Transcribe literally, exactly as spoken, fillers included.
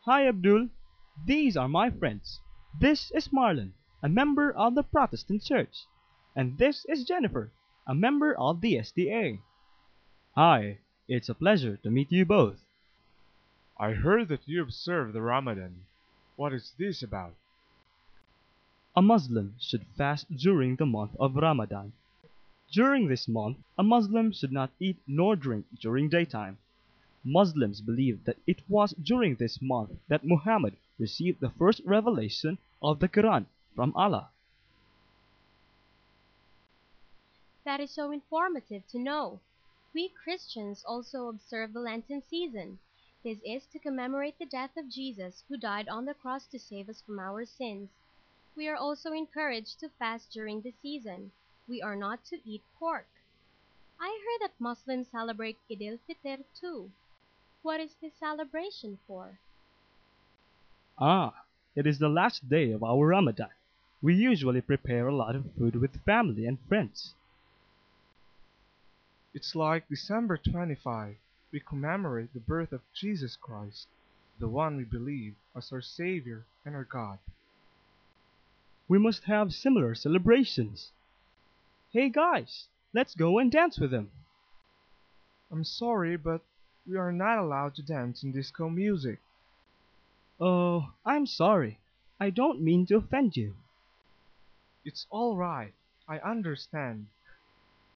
Hi Abdul, these are my friends. This is Marlon, a member of the Protestant Church. And this is Jennifer, a member of the S D A. Hi, it's a pleasure to meet you both. I heard that you observe the Ramadan. What is this about? A Muslim should fast during the month of Ramadan. During this month, a Muslim should not eat nor drink during daytime. Muslims believe that it was during this month that Muhammad received the first revelation of the Quran from Allah. That is so informative to know. We Christians also observe the Lenten season. This is to commemorate the death of Jesus, who died on the cross to save us from our sins. We are also encouraged to fast during the season. We are not to eat pork. I heard that Muslims celebrate Eid al-Fitr too. What is this celebration for? Ah, it is the last day of our Ramadan. We usually prepare a lot of food with family and friends. It's like December twenty-fifth. We commemorate the birth of Jesus Christ, the one we believe as our Savior and our God. We must have similar celebrations. Hey guys, let's go and dance with them. I'm sorry, but we are not allowed to dance in disco music. Oh, I'm sorry. I don't mean to offend you. It's all right. I understand.